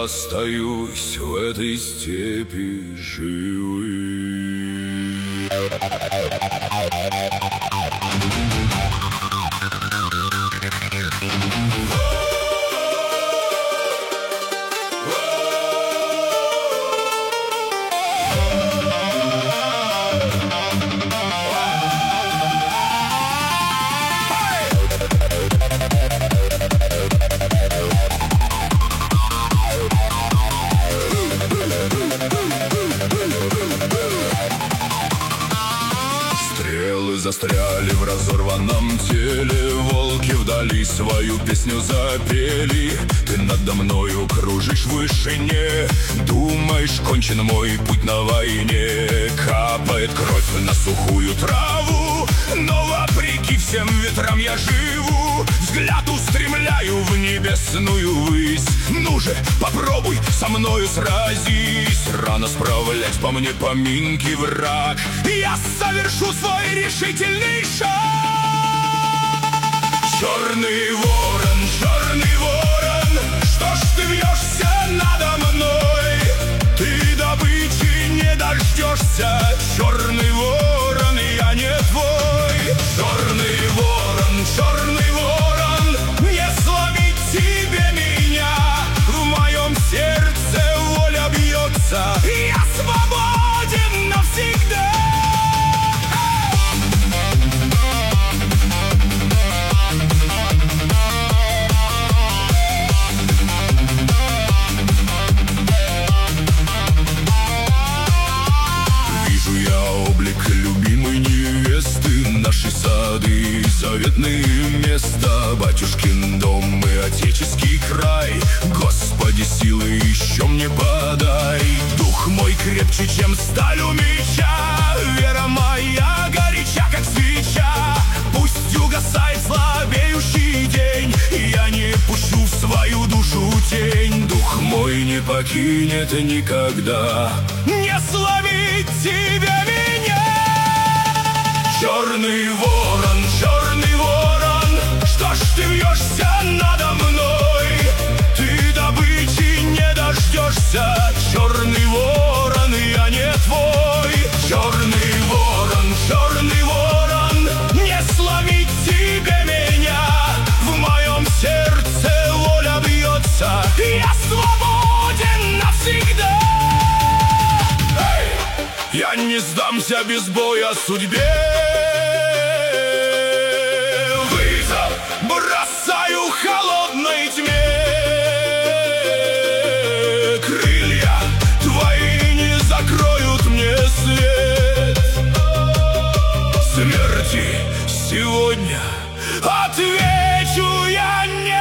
остаюсь в этой степи живым. Застряли в разорванном теле, волки вдали свою песню запели. Ты надо мною кружишь в вышине, думаешь, кончен мой путь на войне. Капает кровь на сухую траву, но вопреки всем ветрам я живу. Взгляд устремляю в небесную высь. Ну же, попробуй со мною сразись. Рано справлять по мне поминки, враг. Я совершу свой решительный шаг. Черный ворон, что ж ты вьешься надо мной? Ты добычи не дождешься. Черный ворон, я не твой. Черный ворон, не сломить тебе меня. В моем сердце воля бьется, я свободен навсегда. Наши сады, заветные места, батюшкин дом и отеческий край. Господи, силы еще мне подай. Дух мой крепче, чем сталь у меча. Вера моя горяча, как свеча. Пусть угасает слабеющий день, я не пущу в свою душу тень. Дух мой не покинет никогда. Не сломить тебя меня. Черный ворон, что ж ты вьешься надо мной? Ты добычи не дождешься. Черный ворон, я не твой. Черный ворон, не сломить тебе меня. В моем сердце воля бьется, я свободен навсегда. Я не сдамся без боя судьбе. Вызов бросаю холодной тьме. Крылья твои не закроют мне свет. Смерти сегодня отвечу я нет.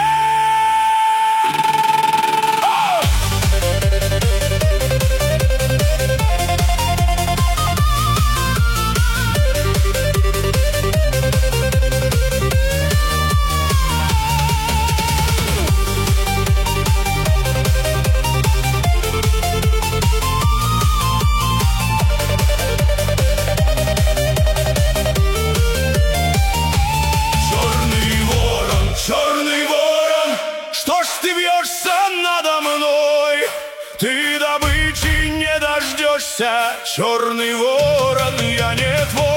Ты добычи не дождешься. Черный ворон, я не твой.